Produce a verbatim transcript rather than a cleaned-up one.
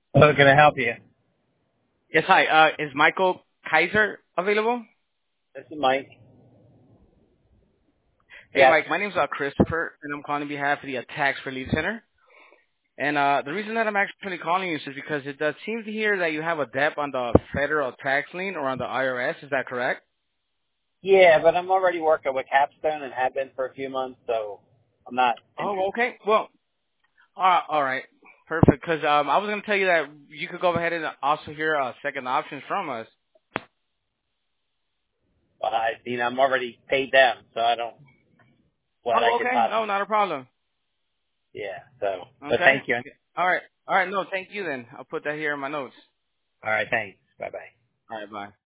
Hello, can I help you? Yes, hi. Uh, is Michael Kaiser available? This is Mike. Hey, Yes. Mike. My name's uh, Christopher, and I'm calling on behalf of the uh, Tax Relief Center. And uh, the reason that I'm actually calling you is just because it does seem to hear that you have a debt on the federal tax lien or on the I R S. Is that correct? Yeah, but I'm already working with Capstone and have been for a few months, so I'm not Oh, interested. okay. Well, uh, all right. Perfect. Because um, I was going to tell you that you could go ahead and also hear uh, second options from us. But I, you know, I'm already paid them, so I don't what I Oh, could okay. No, possibly. not a problem. Yeah. So, but Okay. thank you. All right. All right. No, thank you then. I'll put that here in my notes. All right. Thanks. Bye bye. All right. Bye.